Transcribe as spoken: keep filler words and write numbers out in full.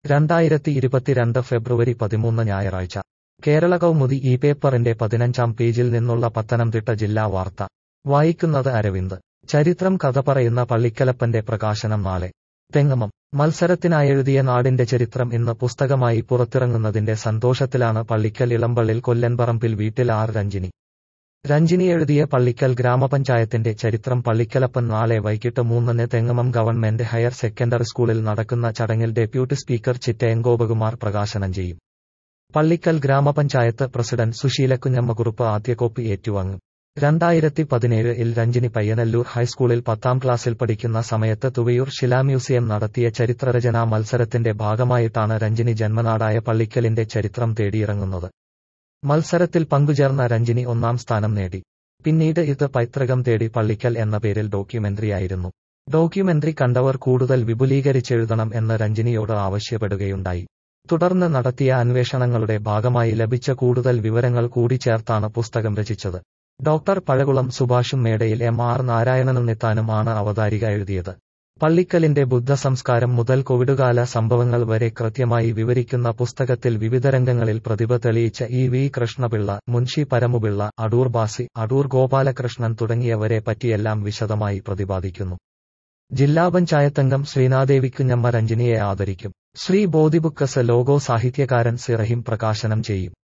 രണ്ടായിരത്തി ഇരുപത്തിരണ്ട് ഫെബ്രുവരി പതിമൂന്ന് ഞായറാഴ്ച കേരള കൗമുദി ഈ പേപ്പറിന്റെ പതിനഞ്ചാം പേജിൽ നിന്നുള്ള പത്തനംതിട്ട ജില്ലാ വാർത്ത വായിക്കുന്നത് അരവിന്ദ്. ചരിത്രം കഥ പറയുന്ന പള്ളിക്കലപ്പന്റെ പ്രകാശനം നാളെ. തെങ്ങമം. മത്സരത്തിനായെഴുതിയ നാടിന്റെ ചരിത്രം ഇന്ന് പുസ്തകമായി പുറത്തിറങ്ങുന്നതിന്റെ സന്തോഷത്തിലാണ് പള്ളിക്കൽ ഇളമ്പള്ളിൽ കൊല്ലൻപറമ്പിൽ വീട്ടിൽ ആർ രഞ്ജിനി. രഞ്ജിനി എഴുതിയ പള്ളിക്കൽ ഗ്രാമപഞ്ചായത്തിന്റെ ചരിത്രം പള്ളിക്കലപ്പൻ നാളെ വൈകിട്ട് മൂന്നിന് തെങ്ങമം ഗവൺമെന്റ് ഹയർ സെക്കൻഡറി സ്കൂളിൽ നടക്കുന്ന ചടങ്ങിൽ ഡെപ്യൂട്ടി സ്പീക്കർ ചിറ്റയം ഗോപകുമാർ പ്രകാശനം ചെയ്യും. പള്ളിക്കൽ ഗ്രാമപഞ്ചായത്ത് പ്രസിഡന്റ് സുശീലക്കുഞ്ഞമ്മക്കുറുപ്പ് ആദ്യ കോപ്പി ഏറ്റുവാങ്ങും. രണ്ടായിരത്തി പതിനേഴ് ഇൽ രഞ്ജിനി പയ്യനല്ലൂർ ഹൈസ്കൂളിൽ പത്താം ക്ലാസ്സിൽ പഠിക്കുന്ന സമയത്ത് തുവയൂർ ശിലാമ്യൂസിയം നടത്തിയ ചരിത്രരചനാ മത്സരത്തിന്റെ ഭാഗമായിട്ടാണ് രഞ്ജിനി ജന്മനാടായ പള്ളിക്കലിന്റെ ചരിത്രം തേടിയിറങ്ങുന്നത്. മത്സരത്തിൽ പങ്കുചേർന്ന രഞ്ജിനി ഒന്നാം സ്ഥാനം നേടി. പിന്നീട് ഇത് പൈതൃകം തേടി പള്ളിക്കൽ എന്ന പേരിൽ ഡോക്യുമെന്ററിയായിരുന്നു. ഡോക്യുമെന്ററി കണ്ടവർ കൂടുതൽ വിപുലീകരിച്ചെഴുതണം എന്ന് രഞ്ജിനിയോട് ആവശ്യപ്പെടുകയുണ്ടായി. തുടർന്ന് നടത്തിയ അന്വേഷണങ്ങളുടെ ഭാഗമായി ലഭിച്ച കൂടുതൽ വിവരങ്ങൾ കൂടി ചേർത്താണ് പുസ്തകം രചിച്ചത്. ഡോക്ടർ പഴകുളം സുഭാഷും മേടയിൽ എം ആർ നാരായണനുണ്ണിത്താനും ആണ് അവതാരിക എഴുതിയത്. പള്ളിക്കലിന്റെ ബുദ്ധസംസ്കാരം മുതൽ കോവിഡുകാല സംഭവങ്ങൾ വരെ കൃത്യമായി വിവരിക്കുന്ന പുസ്തകത്തിൽ വിവിധ രംഗങ്ങളിൽ പ്രതിഭ തെളിയിച്ച ഇ വി കൃഷ്ണപിള്ള, മുൻഷി പരമുപിള്ള, അടൂർ ബാസി, അടൂർ ഗോപാലകൃഷ്ണൻ തുടങ്ങിയവരെ പറ്റിയെല്ലാം വിശദമായി പ്രതിപാദിക്കുന്നു. ജില്ലാ പഞ്ചായത്തംഗം ശ്രീനാദേവിക്കുഞ്ഞമ്മ രഞ്ജിനിയെ ആദരിക്കും. ശ്രീ ബോധിബുക്കസ് ലോഗോ സാഹിത്യകാരൻ സി റഹീം പ്രകാശനം ചെയ്യും.